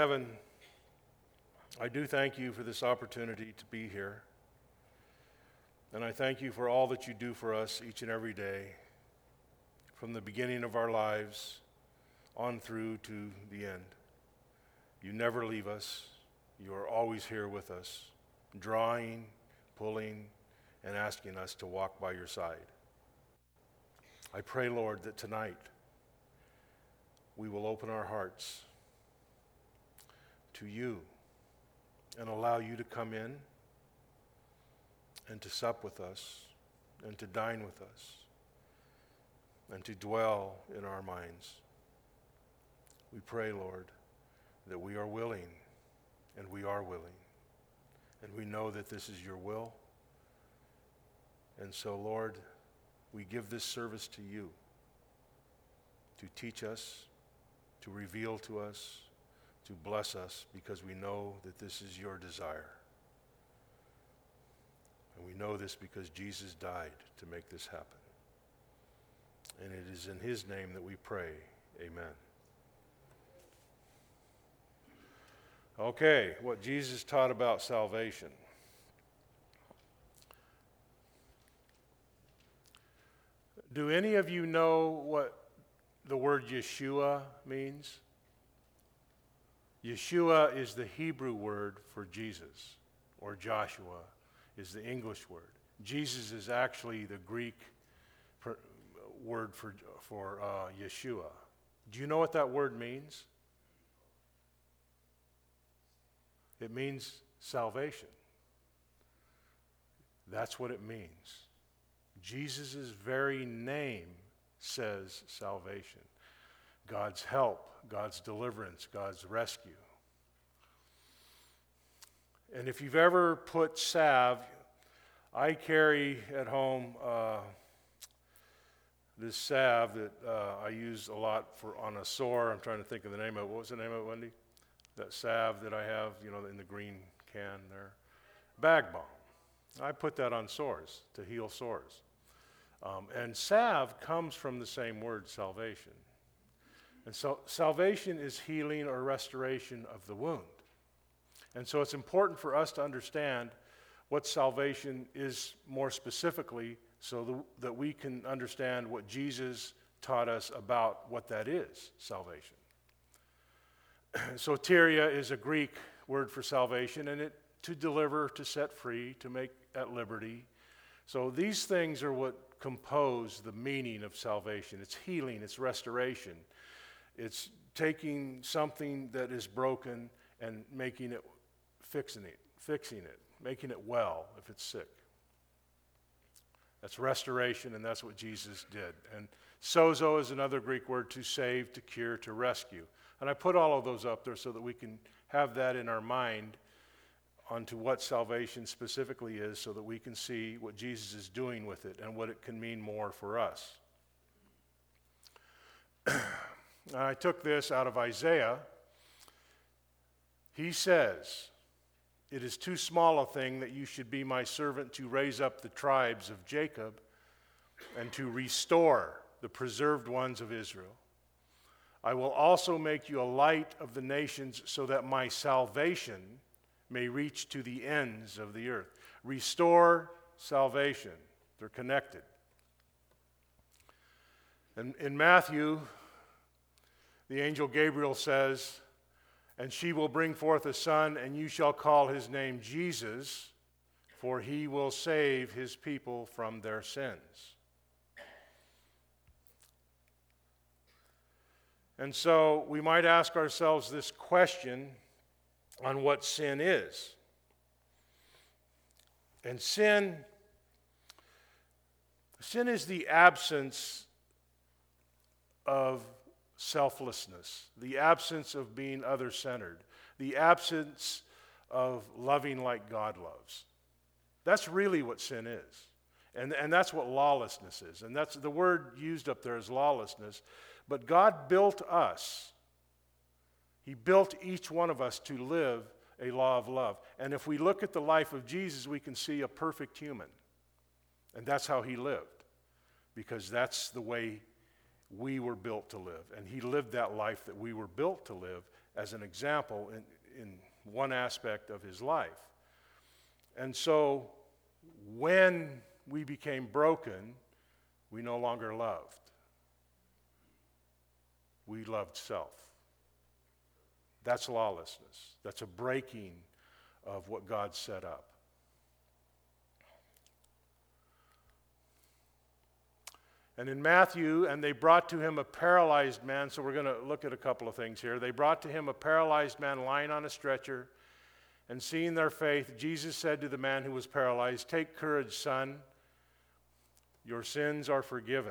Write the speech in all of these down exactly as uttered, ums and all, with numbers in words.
heaven, I do thank you for this opportunity to be here. And I thank you for all that you do for us each and every day, from the beginning of our lives on through to the end. You never leave us. You are always here with us, drawing, pulling, and asking us to walk by your side. I pray, Lord, that tonight we will open our hearts to you and allow you to come in and to sup with us and to dine with us and to dwell in our minds. We pray, Lord, that we are willing, and we are willing, and we know that this is your will. And so, Lord, we give this service to you to teach us, to reveal to us, to bless us, because we know that this is your desire. And we know this because Jesus died to make this happen. And it is in his name that we pray. Amen. Okay, what Jesus taught about salvation. Do any of you know what the word Yeshua means? Yeshua is the Hebrew word for Jesus, or Joshua is the English word. Jesus is actually the Greek per, word for, for uh, Yeshua. Do you know what that word means? It means salvation. That's what it means. Jesus' very name says salvation. God's help, God's deliverance, God's rescue. And if you've ever put salve, I carry at home uh, this salve that uh, I use a lot for on a sore. I'm trying to think of the name of it. What was the name of it, Wendy? That salve that I have, you know, in the green can there. Bag balm. I put that on sores to heal sores. Um, and salve comes from the same word, salvation. And so salvation is healing or restoration of the wound. And so it's important for us to understand what salvation is more specifically, so the, that we can understand what Jesus taught us about what that is, salvation. Soteria is a Greek word for salvation, and it to deliver, to set free, to make at liberty. So these things are what compose the meaning of salvation. It's healing, it's restoration. It's taking something that is broken and making it, fixing it, fixing it, making it well if it's sick. That's restoration, and that's what Jesus did. And sozo is another Greek word, to save, to cure, to rescue. And I put all of those up there so that we can have that in our mind onto what salvation specifically is, so that we can see what Jesus is doing with it and what it can mean more for us. I took this out of Isaiah. He says, "It is too small a thing that you should be my servant to raise up the tribes of Jacob and to restore the preserved ones of Israel. I will also make you a light of the nations, so that my salvation may reach to the ends of the earth." Restore, salvation. They're connected. And in Matthew, the angel Gabriel says, "And she will bring forth a son, and you shall call his name Jesus, for he will save his people from their sins." And so we might ask ourselves this question on what sin is. And sin, sin is the absence of selflessness, the absence of being other-centered, the absence of loving like God loves. That's really what sin is. And, and that's what lawlessness is. And that's the word used up there is lawlessness. But God built us. He built each one of us to live a law of love. And if we look at the life of Jesus, we can see a perfect human. And that's how he lived. Because that's the way we were built to live. And he lived that life that we were built to live as an example in, in one aspect of his life. And so when we became broken, we no longer loved. We loved self. That's lawlessness. That's a breaking of what God set up. And in Matthew, and they brought to him a paralyzed man, so we're going to look at a couple of things here. They brought to him a paralyzed man lying on a stretcher, and seeing their faith, Jesus said to the man who was paralyzed, "Take courage, son, your sins are forgiven."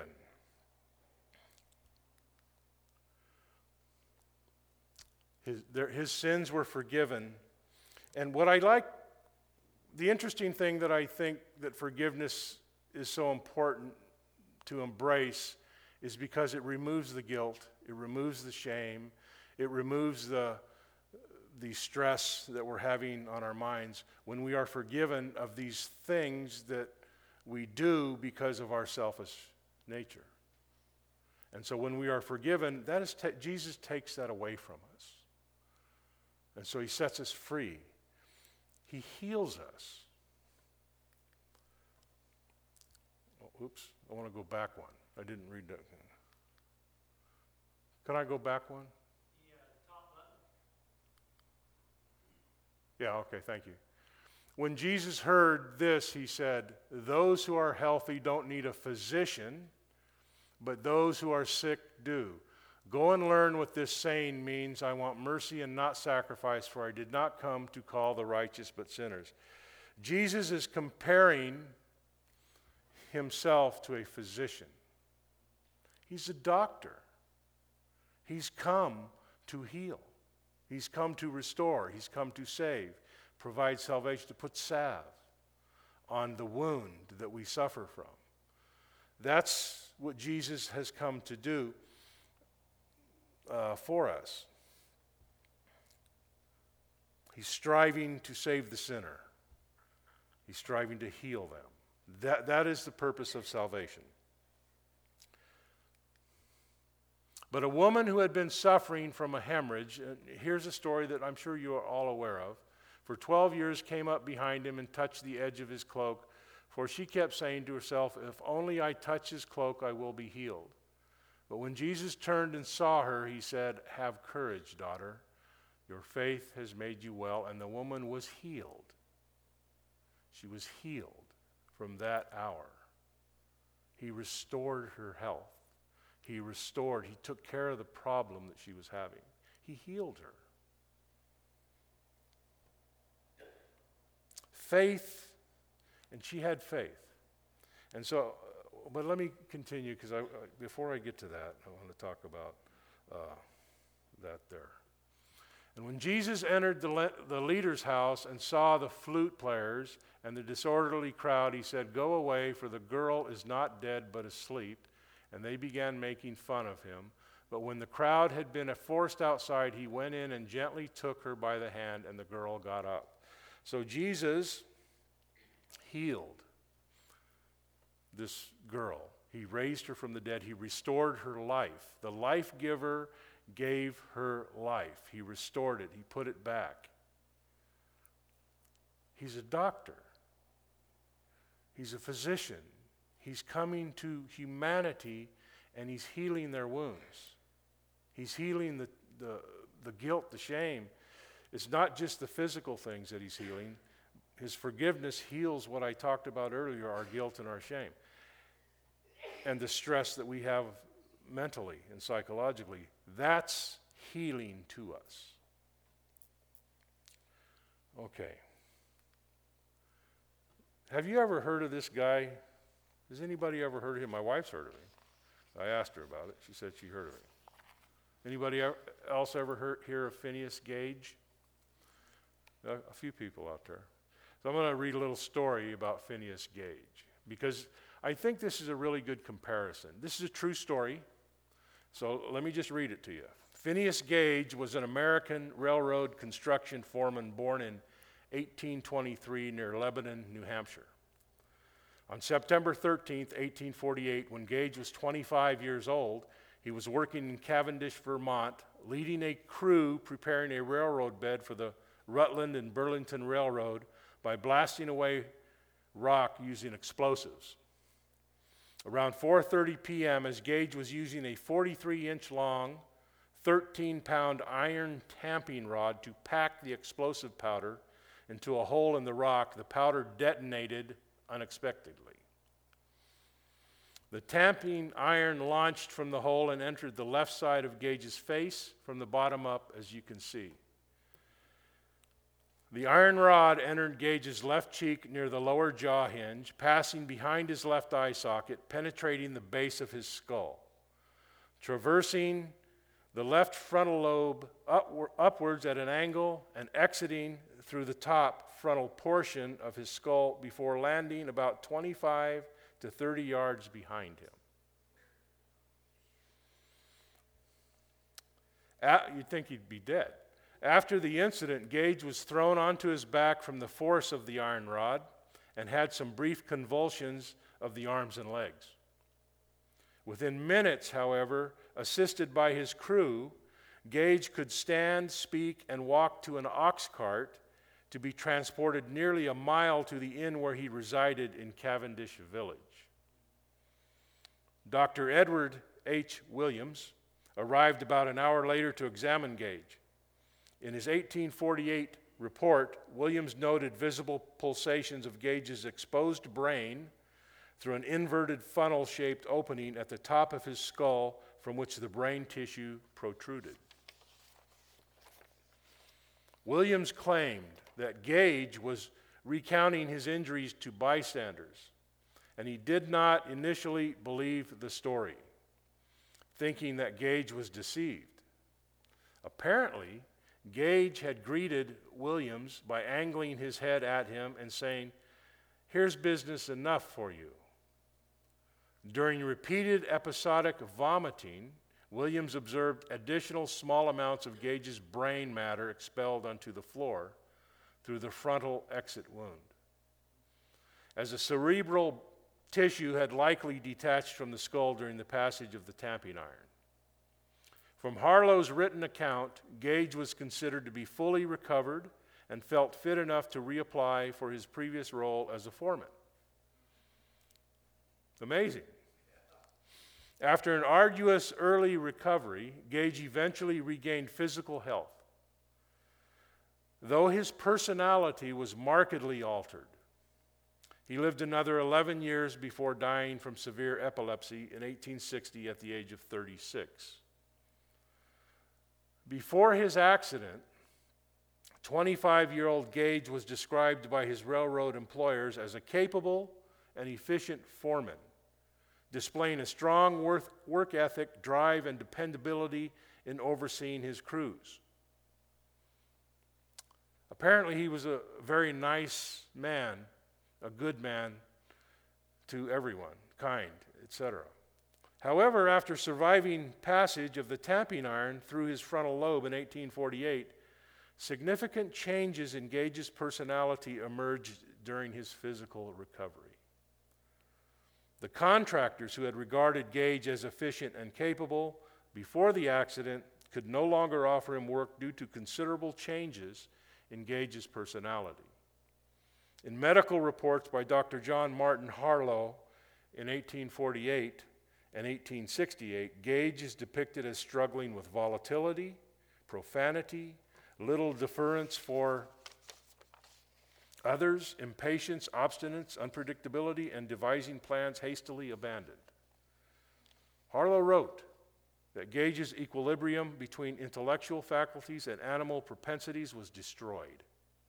His, their, his sins were forgiven. And what I like, the interesting thing that I think that forgiveness is so important to embrace is because it removes the guilt, it removes the shame, it removes the, the stress that we're having on our minds when we are forgiven of these things that we do because of our selfish nature. And so when we are forgiven, that is ta- Jesus takes that away from us. And so he sets us free. He heals us. Oh, oops, I want to go back one. I didn't read that. Can I go back one? The uh, top button. Yeah, okay, thank you. When Jesus heard this, he said, "Those who are healthy don't need a physician, but those who are sick do. Go and learn what this saying means. I want mercy and not sacrifice, for I did not come to call the righteous but sinners." Jesus is comparing himself to a physician. He's a doctor. He's come to heal. He's come to restore. He's come to save, provide salvation, to put salve on the wound that we suffer from. That's what Jesus has come to do uh, for us. He's striving to save the sinner. He's striving to heal them. That, that is the purpose of salvation. But a woman who had been suffering from a hemorrhage, uh, here's a story that I'm sure you are all aware of, for twelve years came up behind him and touched the edge of his cloak, for she kept saying to herself, "If only I touch his cloak, I will be healed." But when Jesus turned and saw her, he said, "Have courage, daughter. Your faith has made you well." And the woman was healed. She was healed from that hour. He restored her health. He restored, he took care of the problem that she was having. He healed her. Faith, and she had faith. And so, but let me continue, because I, before I get to that, I want to talk about uh, that there. And when Jesus entered the, le- the leader's house and saw the flute players and the disorderly crowd, he said, "Go away, for the girl is not dead but asleep." And they began making fun of him. But when the crowd had been forced outside, he went in and gently took her by the hand, and the girl got up. So Jesus healed this girl. He raised her from the dead. He restored her life. The life giver gave her life. He restored it. He put it back. He's a doctor. He's a physician. He's coming to humanity and he's healing their wounds. He's healing the, the, the guilt, the shame. It's not just the physical things that he's healing. His forgiveness heals what I talked about earlier, our guilt and our shame. And the stress that we have mentally and psychologically. That's healing to us. Okay. Have you ever heard of this guy? Has anybody ever heard of him? My wife's heard of him. I asked her about it. She said she heard of him. Anybody else ever heard, hear of Phineas Gage? A, a few people out there. So I'm going to read a little story about Phineas Gage because I think this is a really good comparison. This is a true story, so let me just read it to you. Phineas Gage was an American railroad construction foreman born in eighteen twenty-three near Lebanon, New Hampshire. On September thirteenth, eighteen forty-eight, when Gage was twenty-five years old, he was working in Cavendish, Vermont leading a crew preparing a railroad bed for the Rutland and Burlington Railroad by blasting away rock using explosives. Around four thirty p.m., as Gage was using a forty-three inch long, thirteen pound iron tamping rod to pack the explosive powder into a hole in the rock, the powder detonated unexpectedly. The tamping iron launched from the hole and entered the left side of Gage's face from the bottom up, as you can see. The iron rod entered Gage's left cheek near the lower jaw hinge, passing behind his left eye socket, penetrating the base of his skull, traversing the left frontal lobe upward, upwards at an angle and exiting through the top frontal portion of his skull before landing about twenty-five to thirty yards behind him. At, you'd think he'd be dead. After the incident, Gage was thrown onto his back from the force of the iron rod and had some brief convulsions of the arms and legs. Within minutes, however, assisted by his crew, Gage could stand, speak, and walk to an ox cart to be transported nearly a mile to the inn where he resided in Cavendish Village. Doctor Edward H. Williams arrived about an hour later to examine Gage. In his eighteen forty-eight report, Williams noted visible pulsations of Gage's exposed brain through an inverted funnel-shaped opening at the top of his skull from which the brain tissue protruded. Williams claimed that Gage was recounting his injuries to bystanders, and he did not initially believe the story, thinking that Gage was deceived. Apparently, Gage had greeted Williams by angling his head at him and saying, "Here's business enough for you." During repeated episodic vomiting, Williams observed additional small amounts of Gage's brain matter expelled onto the floor through the frontal exit wound. As the cerebral tissue had likely detached from the skull during the passage of the tamping iron. From Harlow's written account, Gage was considered to be fully recovered and felt fit enough to reapply for his previous role as a foreman. Amazing. After an arduous early recovery, Gage eventually regained physical health. Though his personality was markedly altered, he lived another eleven years before dying from severe epilepsy in eighteen sixty at the age of thirty-six. Before his accident, twenty-five-year-old Gage was described by his railroad employers as a capable and efficient foreman, displaying a strong work ethic, drive, and dependability in overseeing his crews. Apparently, he was a very nice man, a good man to everyone, kind, et cetera. However, after surviving passage of the tamping iron through his frontal lobe in eighteen forty-eight, significant changes in Gage's personality emerged during his physical recovery. The contractors who had regarded Gage as efficient and capable before the accident could no longer offer him work due to considerable changes in Gage's personality. In medical reports by Doctor John Martin Harlow in eighteen forty-eight and eighteen sixty-eight, Gage is depicted as struggling with volatility, profanity, little deference for others, impatience, obstinance, unpredictability, and devising plans hastily abandoned. Harlow wrote that Gage's equilibrium between intellectual faculties and animal propensities was destroyed,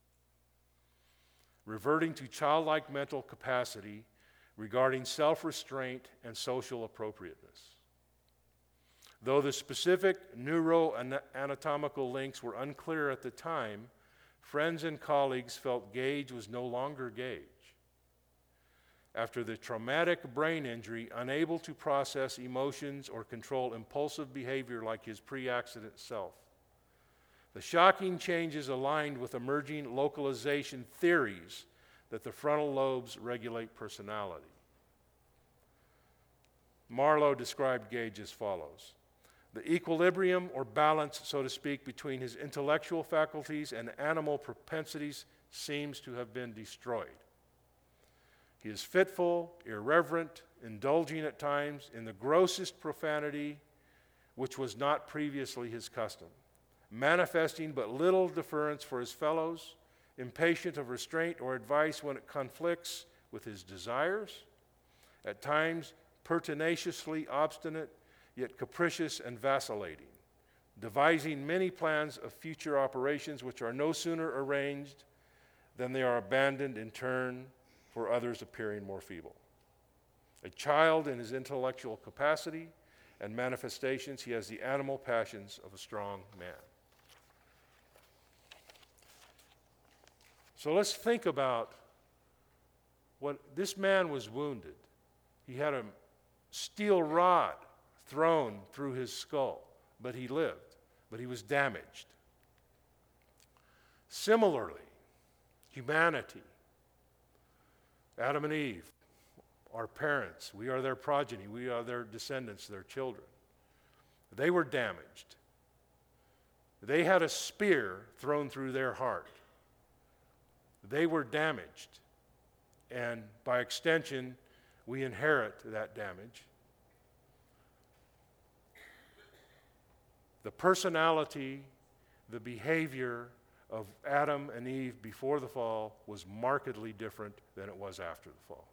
reverting to childlike mental capacity regarding self-restraint and social appropriateness. Though the specific neuroanatomical links were unclear at the time, friends and colleagues felt Gage was no longer Gage. After the traumatic brain injury, unable to process emotions or control impulsive behavior like his pre-accident self, the shocking changes aligned with emerging localization theories that the frontal lobes regulate personality. Marlowe described Gage as follows: The equilibrium or balance, so to speak, between his intellectual faculties and animal propensities seems to have been destroyed. He is fitful, irreverent, indulging at times in the grossest profanity, which was not previously his custom, manifesting but little deference for his fellows, impatient of restraint or advice when it conflicts with his desires, at times pertinaciously obstinate, yet capricious and vacillating, devising many plans of future operations which are no sooner arranged than they are abandoned in turn for others appearing more feeble. A child in his intellectual capacity and manifestations, he has the animal passions of a strong man. So let's think about what this man was wounded. He had a steel rod thrown through his skull, but he lived, but he was damaged. Similarly, humanity, Adam and Eve, our parents, we are their progeny, we are their descendants, their children. They were damaged. They had a spear thrown through their heart. They were damaged. And by extension, we inherit that damage. The personality, the behavior of Adam and Eve before the fall was markedly different than it was after the fall.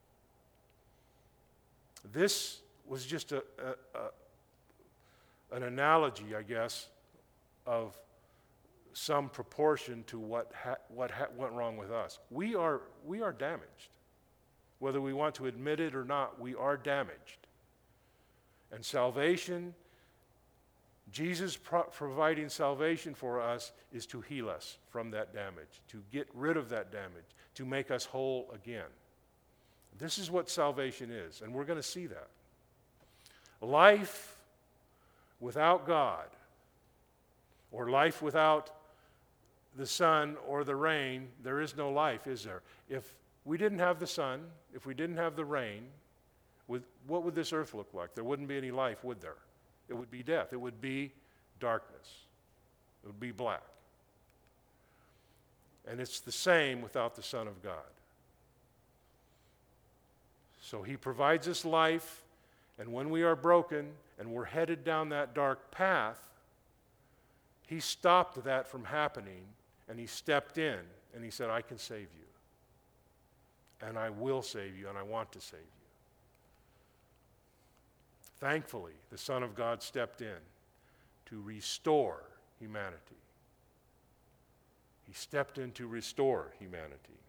This was just a, a, a, an analogy, I guess, of some proportion to what ha- what ha- went wrong with us. We are we are damaged. Whether we want to admit it or not, we are damaged. And salvation, Jesus pro- providing salvation for us is to heal us from that damage, to get rid of that damage, to make us whole again. This is what salvation is, and we're going to see that. Life without God, or life without the sun or the rain, there is no life, is there? If we didn't have the sun, if we didn't have the rain, with, what would this earth look like? There wouldn't be any life, would there? It would be death. It would be darkness. It would be black. And it's the same without the Son of God. So he provides us life, and when we are broken and we're headed down that dark path, he stopped that from happening, and he stepped in, and he said, I can save you. And I will save you, and I want to save you. Thankfully, the Son of God stepped in to restore humanity. He stepped in to restore humanity.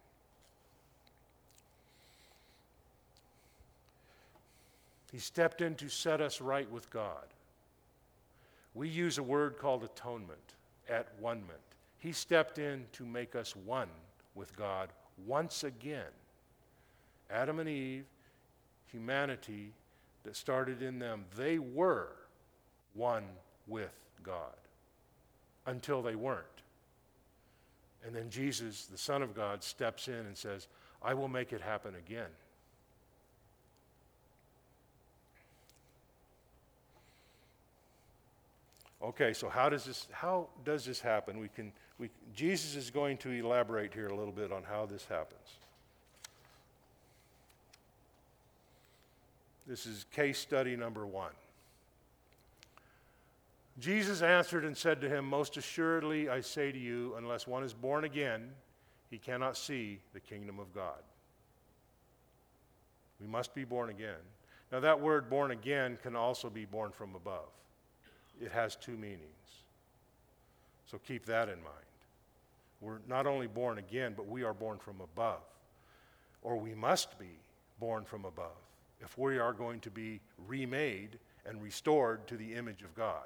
He stepped in to set us right with God. We use a word called atonement, at one-ment. He stepped in to make us one with God once again. Adam and Eve, humanity that started in them, they were one with God until they weren't. And then Jesus, the Son of God, steps in and says, I will make it happen again. Okay, so how does this how does this happen? We can we Jesus is going to elaborate here a little bit on how this happens. This is case study number one. Jesus answered and said to him, Most assuredly I say to you, unless one is born again, he cannot see the kingdom of God. We must be born again. Now that word born again can also be born from above. It has two meanings. So keep that in mind. We're not only born again, but we are born from above. Or we must be born from above if we are going to be remade and restored to the image of God.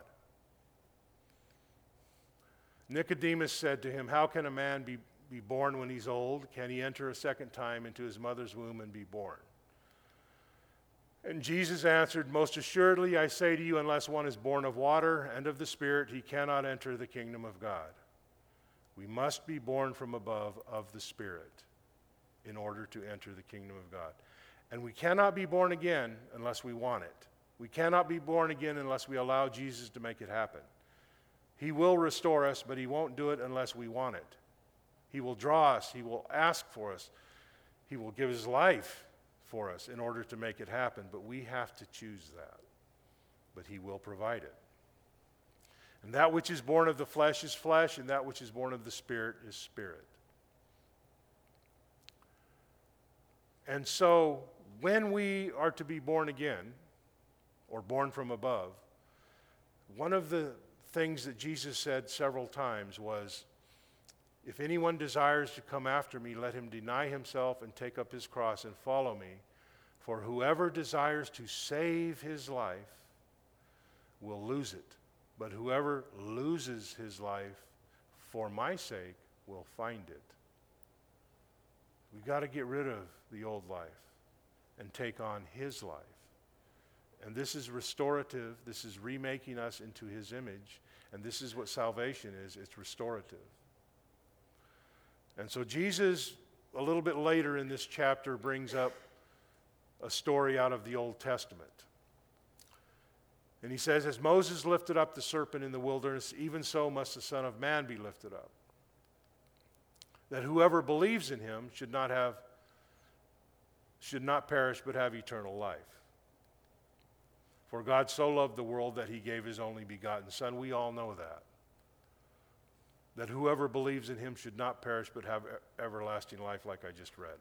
Nicodemus said to him, How can a man be, be born when he's old? Can he enter a second time into his mother's womb and be born? And Jesus answered, Most assuredly I say to you, unless one is born of water and of the Spirit, he cannot enter the kingdom of God. We must be born from above of the Spirit in order to enter the kingdom of God. And we cannot be born again unless we want it. We cannot be born again unless we allow Jesus to make it happen. He will restore us, but he won't do it unless we want it. He will draw us. He will ask for us. He will give his life for us in order to make it happen, but we have to choose that. But he will provide it. And that which is born of the flesh is flesh, and that which is born of the Spirit is spirit. And so, when we are to be born again, or born from above, one of the things that Jesus said several times was, if anyone desires to come after me, let him deny himself and take up his cross and follow me. For whoever desires to save his life will lose it. But whoever loses his life for my sake will find it. We've got to get rid of the old life and take on his life. And this is restorative. This is remaking us into his image. And this is what salvation is. It's restorative. And so Jesus, a little bit later in this chapter, brings up a story out of the Old Testament. And he says, as Moses lifted up the serpent in the wilderness, even so must the Son of Man be lifted up. That whoever believes in him should not have, should not perish, but have eternal life. For God so loved the world that he gave his only begotten Son. We all know that. That whoever believes in him should not perish, but have everlasting life, like I just read.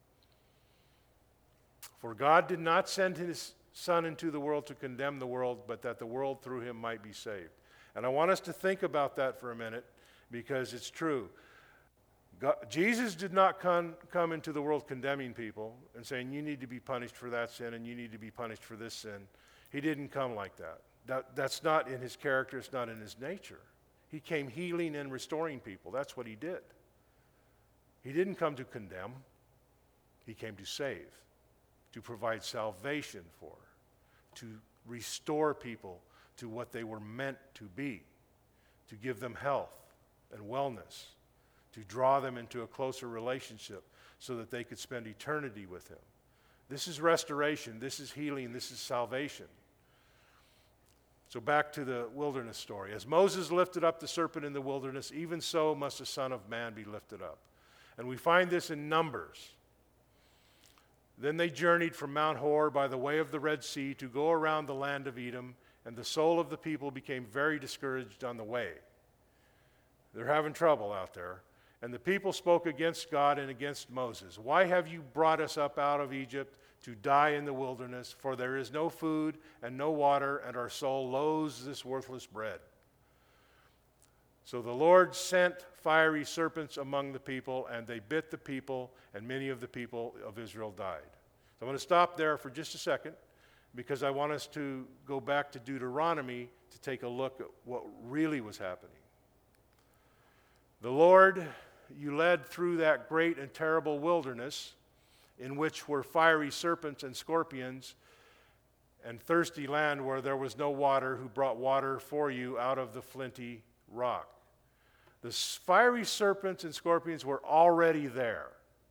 For God did not send his Son into the world to condemn the world, but that the world through him might be saved. And I want us to think about that for a minute, because it's true. God, Jesus did not come, come into the world condemning people and saying, you need to be punished for that sin and you need to be punished for this sin. He didn't come like that. that. That's not in his character. It's not in his nature. He came healing and restoring people. That's what he did. He didn't come to condemn. He came to save, to provide salvation for, to restore people to what they were meant to be, to give them health and wellness, to draw them into a closer relationship so that they could spend eternity with him. This is restoration. This is healing. This is salvation. So back to the wilderness story. As Moses lifted up the serpent in the wilderness, even so must the Son of Man be lifted up. And we find this in Numbers. Then they journeyed from Mount Hor by the way of the Red Sea to go around the land of Edom, and the soul of the people became very discouraged on the way. They're having trouble out there. And the people spoke against God and against Moses. Why have you brought us up out of Egypt to die in the wilderness? For there is no food and no water, and our soul loathes this worthless bread. So the Lord sent fiery serpents among the people, and they bit the people, and many of the people of Israel died. So I'm going to stop there for just a second, because I want us to go back to Deuteronomy to take a look at what really was happening. The Lord, you led through that great and terrible wilderness, in which were fiery serpents and scorpions, and thirsty land where there was no water, who brought water for you out of the flinty rock. The fiery serpents and scorpions were already there.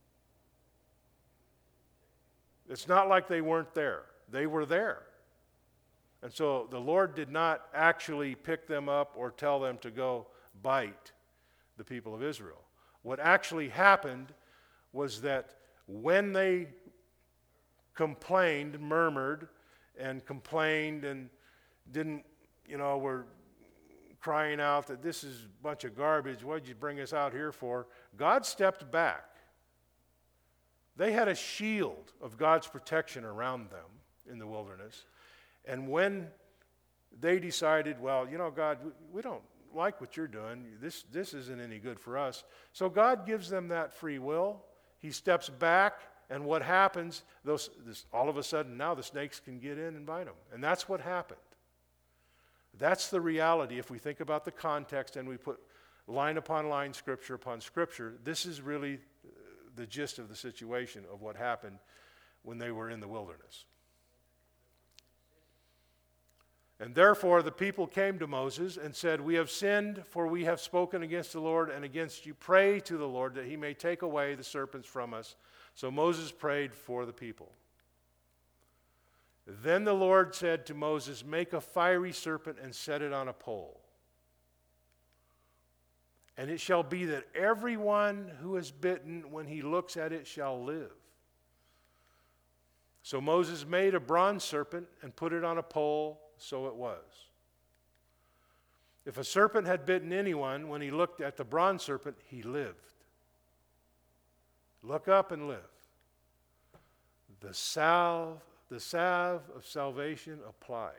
It's not like they weren't there. They were there. And so the Lord did not actually pick them up or tell them to go bite the people of Israel. What actually happened was that when they complained, murmured, and complained and didn't, you know, were crying out that this is a bunch of garbage, what did you bring us out here for? God stepped back. They had a shield of God's protection around them in the wilderness. And when they decided, well, you know, God, we don't like what you're doing. This, this isn't any good for us. So God gives them that free will. He steps back, and what happens, those, this, all of a sudden now the snakes can get in and bite them. And that's what happened. That's the reality. If we think about the context and we put line upon line, scripture upon scripture, this is really the gist of the situation of what happened when they were in the wilderness. And therefore the people came to Moses and said, we have sinned, for we have spoken against the Lord and against you. Pray to the Lord that he may take away the serpents from us. So Moses prayed for the people. Then the Lord said to Moses, make a fiery serpent and set it on a pole. And it shall be that everyone who is bitten, when he looks at it, shall live. So Moses made a bronze serpent and put it on a pole, so it was. If a serpent had bitten anyone, when he looked at the bronze serpent, he lived. Look up and live. The salve, the salve of salvation applied.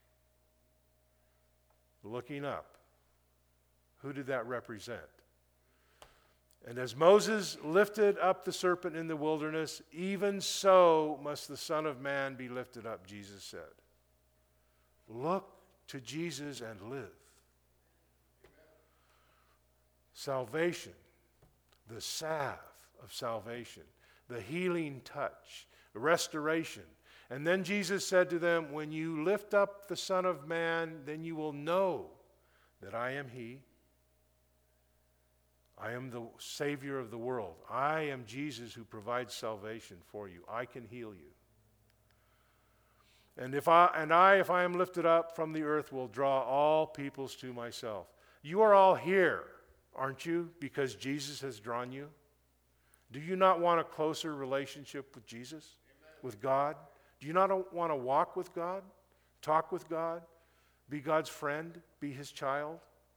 Looking up. Who did that represent? And as Moses lifted up the serpent in the wilderness, even so must the Son of Man be lifted up, Jesus said. Look to Jesus and live. Salvation, the salve of salvation, the healing touch, the restoration. And then Jesus said to them, when you lift up the Son of Man, then you will know that I am He. I am the Savior of the world. I am Jesus who provides salvation for you. I can heal you. And if I and I, if I am lifted up from the earth, will draw all peoples to myself. You are all here, aren't you? Because Jesus has drawn you. Do you not want a closer relationship with Jesus, Amen. With God? Do you not want to walk with God, talk with God, be God's friend, be His child?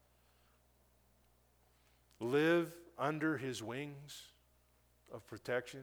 Live under His wings of protection?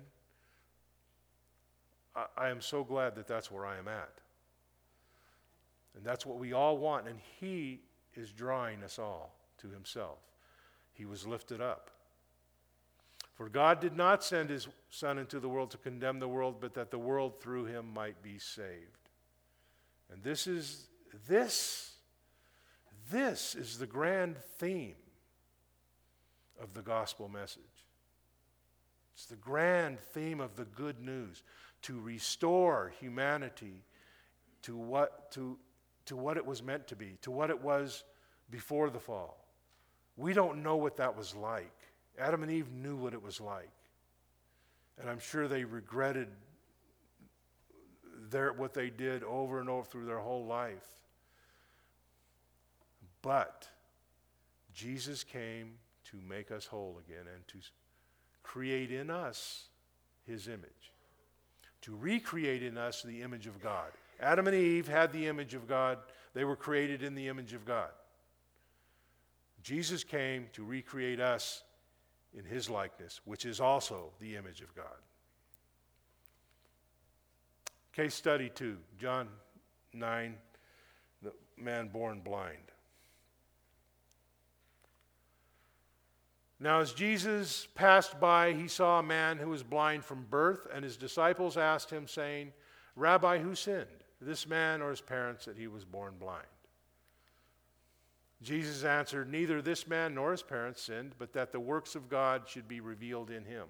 I, I am so glad that that's where I am at. And that's what we all want. And He is drawing us all to Himself. He was lifted up. For God did not send His Son into the world to condemn the world, but that the world through Him might be saved. And this is, this, this is the grand theme of the gospel message. It's the grand theme of the good news, to restore humanity to what, to, to what it was meant to be, to what it was before the fall. We don't know what that was like. Adam and Eve knew what it was like. And I'm sure they regretted their, what they did over and over through their whole life. But Jesus came to make us whole again and to create in us His image. To recreate in us the image of God. Adam and Eve had the image of God. They were created in the image of God. Jesus came to recreate us in His likeness, which is also the image of God. Case study two, John nine, the man born blind. Now as Jesus passed by, He saw a man who was blind from birth, and His disciples asked Him, saying, Rabbi, who sinned, this man or his parents, that he was born blind? Jesus answered, neither this man nor his parents sinned, but that the works of God should be revealed in him.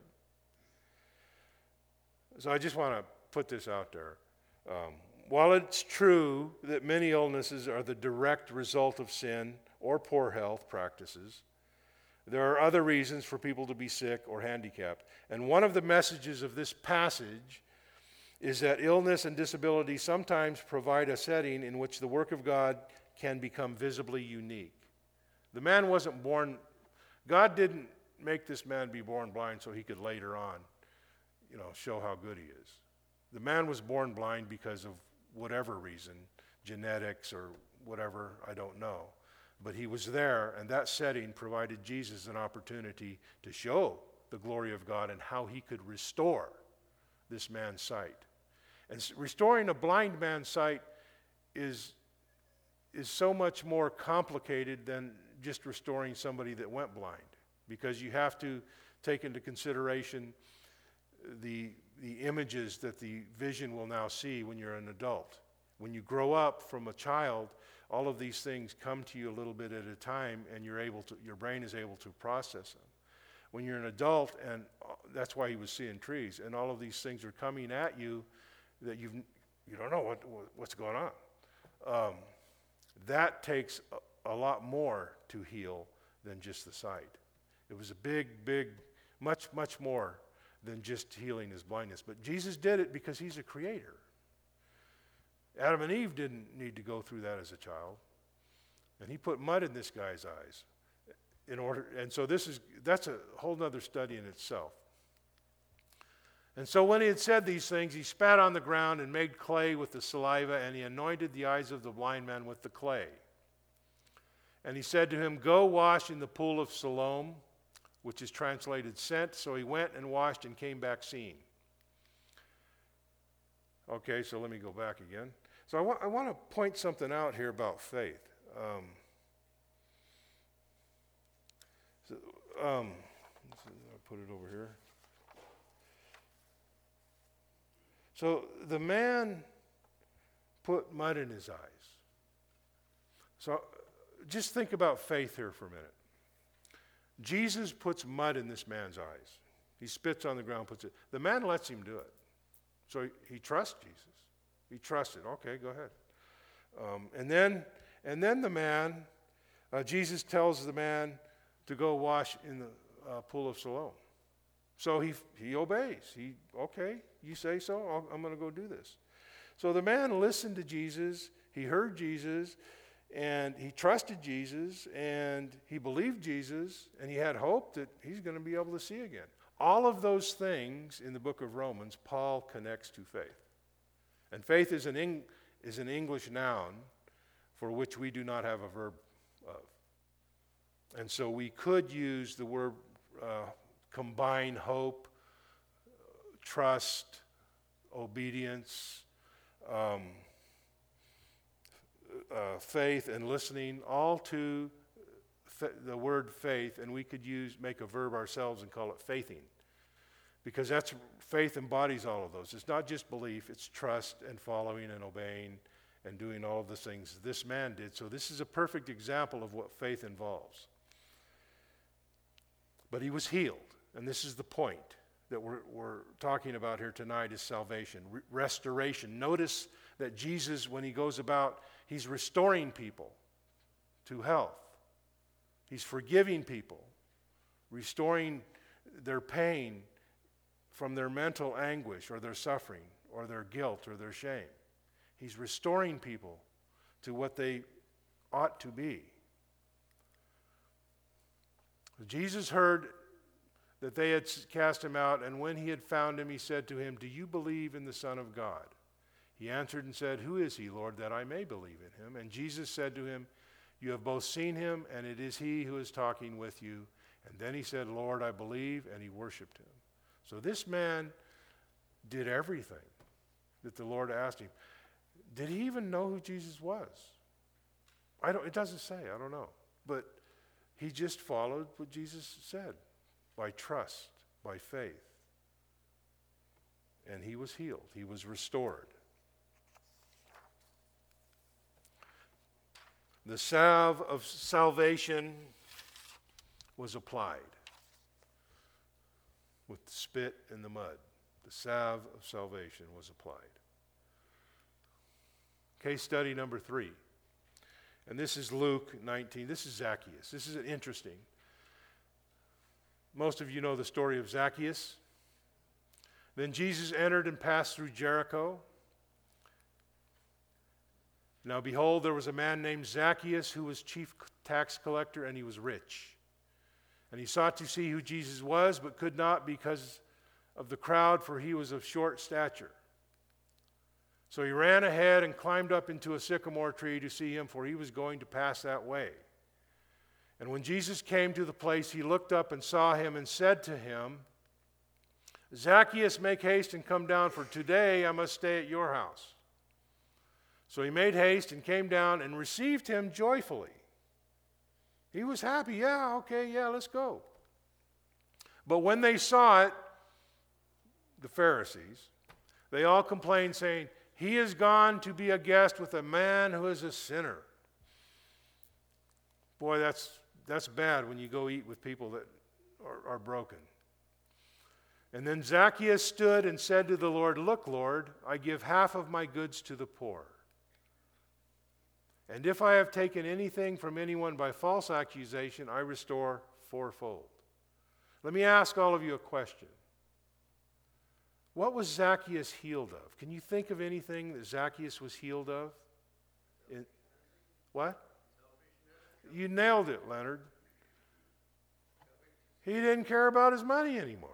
So I just want to put this out there. Um, while it's true that many illnesses are the direct result of sin or poor health practices, there are other reasons for people to be sick or handicapped. And one of the messages of this passage is that illness and disability sometimes provide a setting in which the work of God can become visibly unique. The man wasn't born, God didn't make this man be born blind so He could later on, you know, show how good he is. The man was born blind because of whatever reason, genetics or whatever, I don't know. But he was there, and that setting provided Jesus an opportunity to show the glory of God and how He could restore this man's sight. And restoring a blind man's sight is is so much more complicated than just restoring somebody that went blind, because you have to take into consideration the, the images that the vision will now see when you're an adult. When you grow up from a child, all of these things come to you a little bit at a time, and you're able to, your brain is able to process them. When you're an adult, and that's why he was seeing trees, and all of these things are coming at you that you've, you don't know what, what's going on. Um, That takes a, a lot more to heal than just the sight. It was a big, big, much, much more than just healing his blindness. But Jesus did it because He's a creator. Adam and Eve didn't need to go through that as a child. And he put mud in this guy's eyes in order, and so this is, that's a whole nother study in itself. And so when he had said these things, he spat on the ground and made clay with the saliva, and he anointed the eyes of the blind man with the clay. And he said to him, "Go wash in the pool of Siloam," which is translated sent. So he went and washed and came back seeing. Okay, so let me go back again. So I, wa- I want to point something out here about faith. Um, so, um, I'll put it over here. So the man put mud in his eyes. So just think about faith here for a minute. Jesus puts mud in this man's eyes. He spits on the ground, puts it. The man lets him do it. So he, he trusts Jesus. He trusted. Okay, go ahead. Um, and then, and then the man, uh, Jesus tells the man to go wash in the uh, pool of Siloam. So he he obeys. He okay, you say so. I'll, I'm going to go do this. So the man listened to Jesus. He heard Jesus, and he trusted Jesus, and he believed Jesus, and he had hope that he's going to be able to see again. All of those things in the book of Romans, Paul connects to faith. And faith is an, Eng- is an English noun for which we do not have a verb of. And so we could use the word uh, combine hope, trust, obedience, um, uh, faith, and listening, all to th- the word faith, and we could use make a verb ourselves and call it faithing. Because that's faith embodies all of those. It's not just belief, it's trust and following and obeying and doing all of the things this man did. So this is a perfect example of what faith involves. But he was healed, and this is the point that we're, we're talking about here tonight is salvation, re- restoration. Notice that Jesus, when he goes about, he's restoring people to health. He's forgiving people, restoring their pain from their mental anguish or their suffering or their guilt or their shame. He's restoring people to what they ought to be. Jesus heard that they had cast him out, and when he had found him, he said to him, "Do you believe in the Son of God?" He answered and said, "Who is he, Lord, that I may believe in him?" And Jesus said to him, "You have both seen him, and it is he who is talking with you." And then he said, "Lord, I believe," and he worshiped him. So this man did everything that the Lord asked him. Did he even know who Jesus was? I don't. It doesn't say. I don't know. But he just followed what Jesus said by trust, by faith. And he was healed. He was restored. The salve of salvation was applied with the spit and the mud. The salve of salvation was applied. Case study number three. And this is Luke nineteen. This is Zacchaeus. This is interesting. Most of you know the story of Zacchaeus. Then Jesus entered and passed through Jericho. Now behold, there was a man named Zacchaeus who was chief tax collector, and he was rich. And he sought to see who Jesus was, but could not because of the crowd, for he was of short stature. So he ran ahead and climbed up into a sycamore tree to see him, for he was going to pass that way. And when Jesus came to the place, he looked up and saw him and said to him, "Zacchaeus, make haste and come down, for today I must stay at your house." So he made haste and came down and received him joyfully. He was happy. Yeah, okay, yeah, let's go. But when they saw it, the Pharisees, they all complained, saying, "He is gone to be a guest with a man who is a sinner." Boy, that's that's bad when you go eat with people that are, are broken. And then Zacchaeus stood and said to the Lord, "Look, Lord, I give half of my goods to the poor. And if I have taken anything from anyone by false accusation, I restore fourfold." Let me ask all of you a question. What was Zacchaeus healed of? Can you think of anything that Zacchaeus was healed of? In, what? You nailed it, Leonard. He didn't care about his money anymore.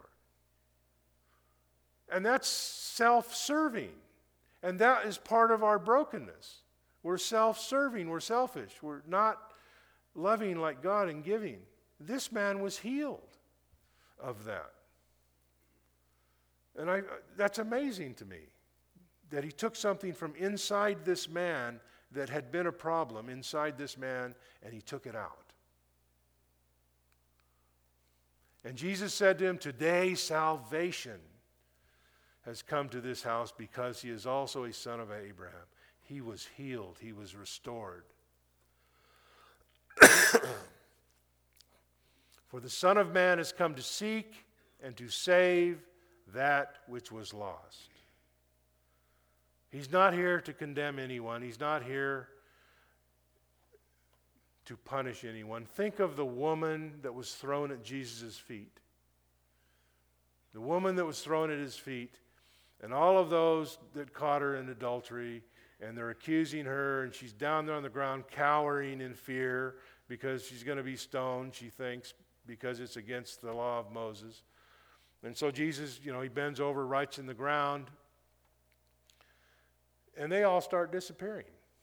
And that's self-serving. And that is part of our brokenness. We're self-serving. We're selfish. We're not loving like God and giving. This man was healed of that. And I, that's amazing to me, that he took something from inside this man that had been a problem inside this man, and he took it out. And Jesus said to him, "Today salvation has come to this house because he is also a son of Abraham." He was healed. He was restored. For the Son of Man has come to seek and to save that which was lost. He's not here to condemn anyone. He's not here to punish anyone. Think of the woman that was thrown at Jesus' feet. The woman that was thrown at his feet, and all of those that caught her in adultery, and they're accusing her, and she's down there on the ground cowering in fear because she's going to be stoned, she thinks, because it's against the law of Moses. And so Jesus, you know, he bends over, writes in the ground, and they all start disappearing.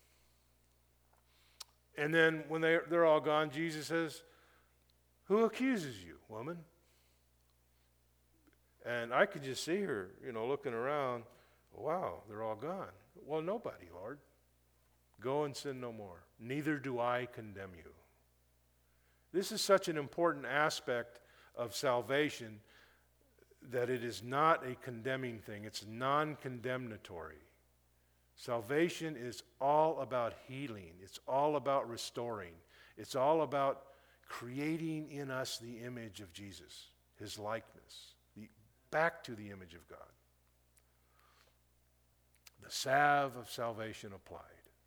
And then when they, they're all gone, Jesus says, "Who accuses you, woman?" And I could just see her, you know, looking around. Wow, they're all gone. Well, nobody, Lord. Go and sin no more. Neither do I condemn you. This is such an important aspect of salvation that it is not a condemning thing. It's non-condemnatory. Salvation is all about healing. It's all about restoring. It's all about creating in us the image of Jesus, his likeness, the, back to the image of God. The salve of salvation applied.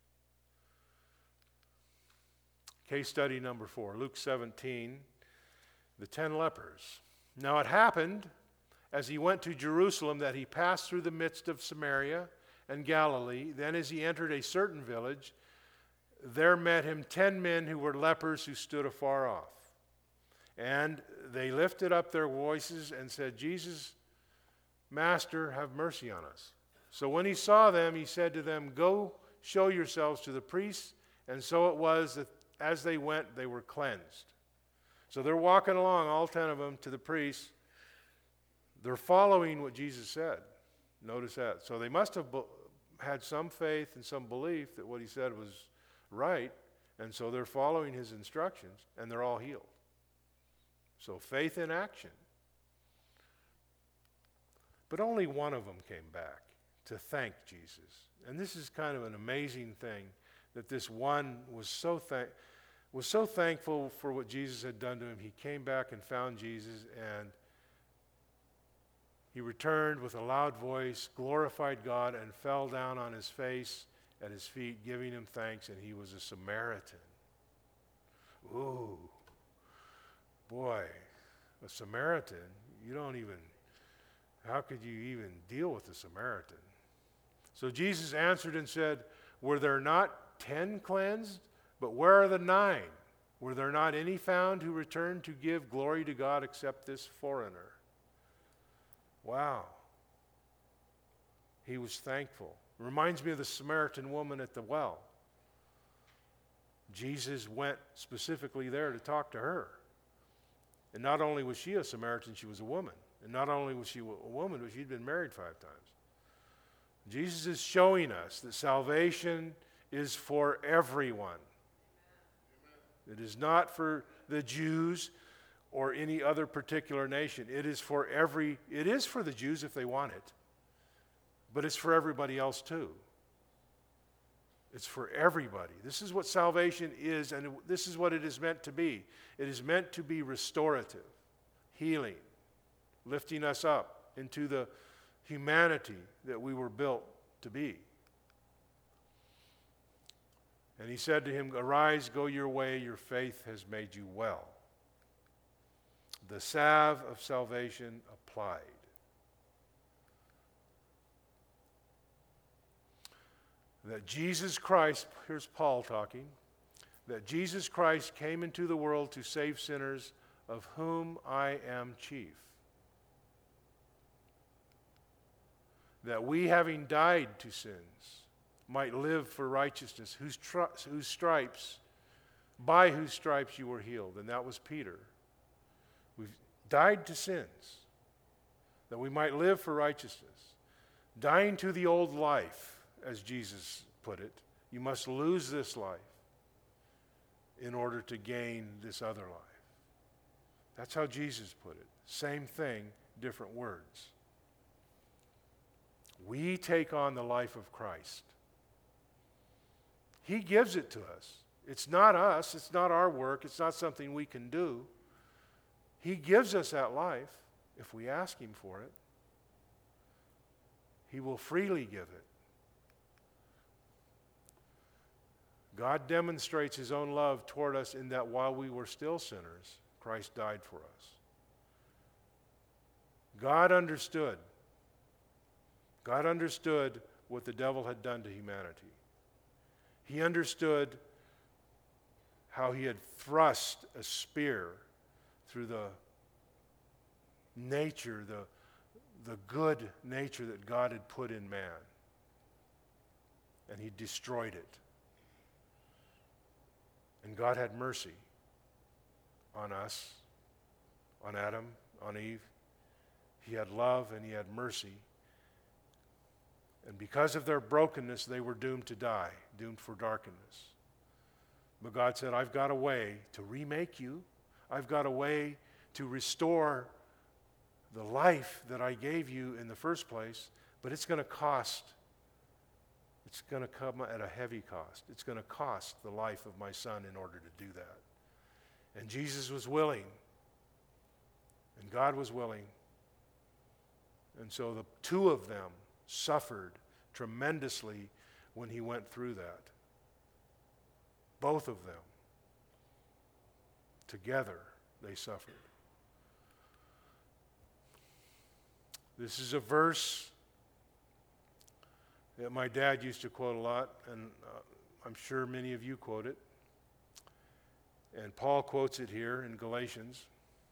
Case study number four, Luke seventeen, the ten lepers. Now it happened, as he went to Jerusalem, that he passed through the midst of Samaria and Galilee. Then as he entered a certain village, there met him ten men who were lepers who stood afar off. And they lifted up their voices and said, "Jesus, Master, have mercy on us." So when he saw them, he said to them, "Go show yourselves to the priests." And so it was that as they went, they were cleansed. So they're walking along, all ten of them, to the priests. They're following what Jesus said. Notice that. So they must have be- had some faith and some belief that what he said was right. And so they're following his instructions, and they're all healed. So faith in action. But only one of them came back to thank Jesus. And this is kind of an amazing thing, that this one was so thank was so thankful for what Jesus had done to him. He came back and found Jesus, and he returned with a loud voice, glorified God, and fell down on his face at his feet, giving him thanks, and he was a Samaritan. Ooh, boy, a Samaritan, you don't even, how could you even deal with a Samaritan? So Jesus answered and said, "Were there not ten cleansed? But where are the nine? Were there not any found who returned to give glory to God except this foreigner?" Wow. He was thankful. It reminds me of the Samaritan woman at the well. Jesus went specifically there to talk to her. And not only was she a Samaritan, she was a woman. And not only was she a woman, but she'd been married five times. Jesus is showing us that salvation is for everyone. It is not for the Jews or any other particular nation. It is for every, it is for the Jews if they want it, but it's for everybody else too. It's for everybody. This is what salvation is, and this is what it is meant to be. It is meant to be restorative, healing, lifting us up into the humanity that we were built to be. And he said to him, "Arise, go your way, your faith has made you well." The salve of salvation applied. that Jesus Christ, here's Paul talking, that Jesus Christ came into the world to save sinners, of whom I am chief. That we, having died to sins, might live for righteousness, whose, tri- whose stripes, by whose stripes you were healed. And that was Peter. We've died to sins, that we might live for righteousness. Dying to the old life, as Jesus put it. You must lose this life in order to gain this other life. That's how Jesus put it. Same thing, different words. We take on the life of Christ. He gives it to us. It's not us. It's not our work. It's not something we can do. He gives us that life if we ask Him for it. He will freely give it. God demonstrates His own love toward us in that while we were still sinners, Christ died for us. God understood. God understood what the devil had done to humanity. He understood how he had thrust a spear through the nature, the, the good nature that God had put in man. And He destroyed it. And God had mercy on us, on Adam, on Eve. He had love and He had mercy. And because of their brokenness, they were doomed to die, doomed for darkness. But God said, I've got a way to remake you. I've got a way to restore the life that I gave you in the first place, but it's going to cost. It's going to come at a heavy cost. It's going to cost the life of my son in order to do that. And Jesus was willing. And God was willing. And so the two of them suffered tremendously when He went through that. Both of them. Together they suffered. This is a verse that my dad used to quote a lot, and uh, I'm sure many of you quote it. And Paul quotes it here in Galatians.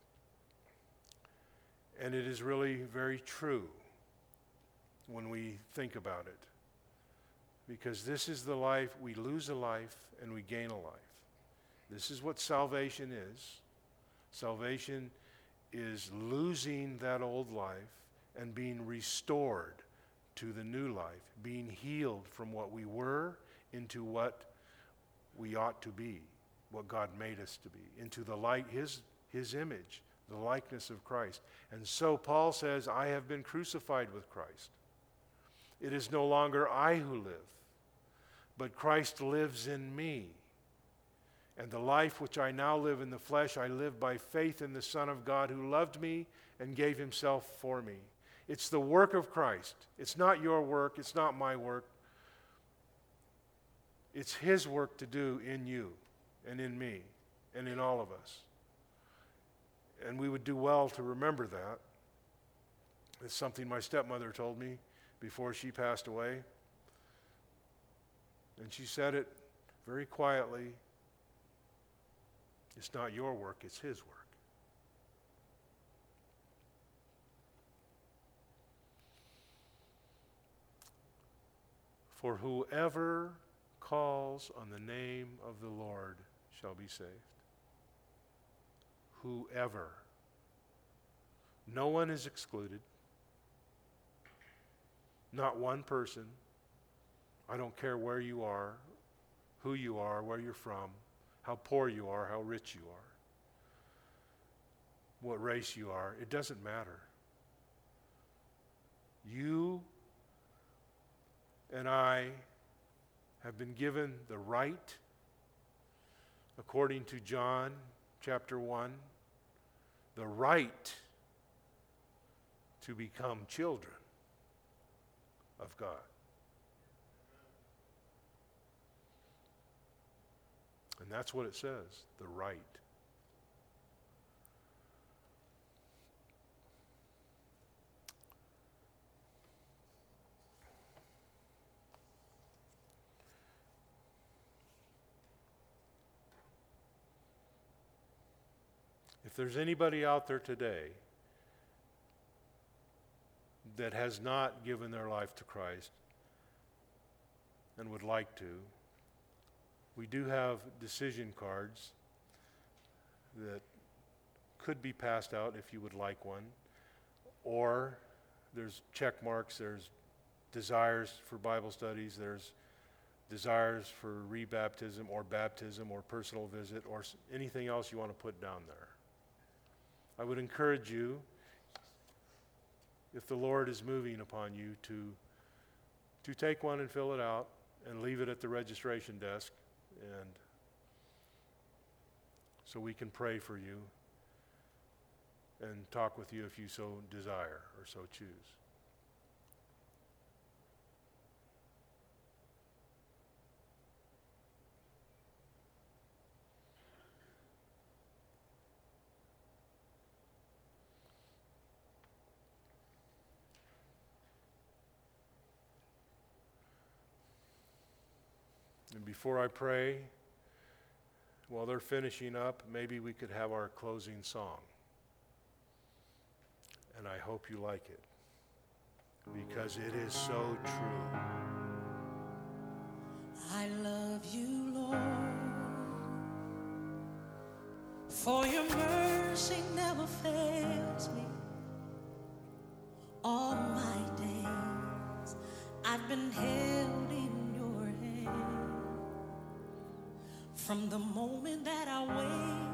And it is really very true when we think about it. Because this is the life, we lose a life and we gain a life. This is what salvation is. Salvation is losing that old life and being restored to the new life, being healed from what we were into what we ought to be, what God made us to be, into the light, his, his image, the likeness of Christ. And so Paul says, I have been crucified with Christ. It is no longer I who live, but Christ lives in me. And the life which I now live in the flesh, I live by faith in the Son of God who loved me and gave Himself for me. It's the work of Christ. It's not your work. It's not my work. It's His work to do in you and in me and in all of us. And we would do well to remember that. It's something my stepmother told me before she passed away. And she said it very quietly. It's not your work, it's His work. For whoever calls on the name of the Lord shall be saved. Whoever. No one is excluded. Not one person. I don't care where you are, who you are, where you're from, how poor you are, how rich you are, what race you are. It doesn't matter. You and I have been given the right, according to John chapter one, the right to become children of God. And that's what it says, the right. there's anybody out there today that has not given their life to Christ and would like to, we do have decision cards that could be passed out if you would like one, or there's check marks, there's desires for Bible studies, there's desires for rebaptism or baptism or personal visit or s- anything else you want to put down there. I would encourage you, if the Lord is moving upon you, to to take one and fill it out and leave it at the registration desk, and so we can pray for you and talk with you if you so desire or so choose. And before I pray, while they're finishing up, maybe we could have our closing song. And I hope you like it, because it is so true. I love you, Lord, for your mercy never fails me. All my days I've been held in your hand. From the moment that I wake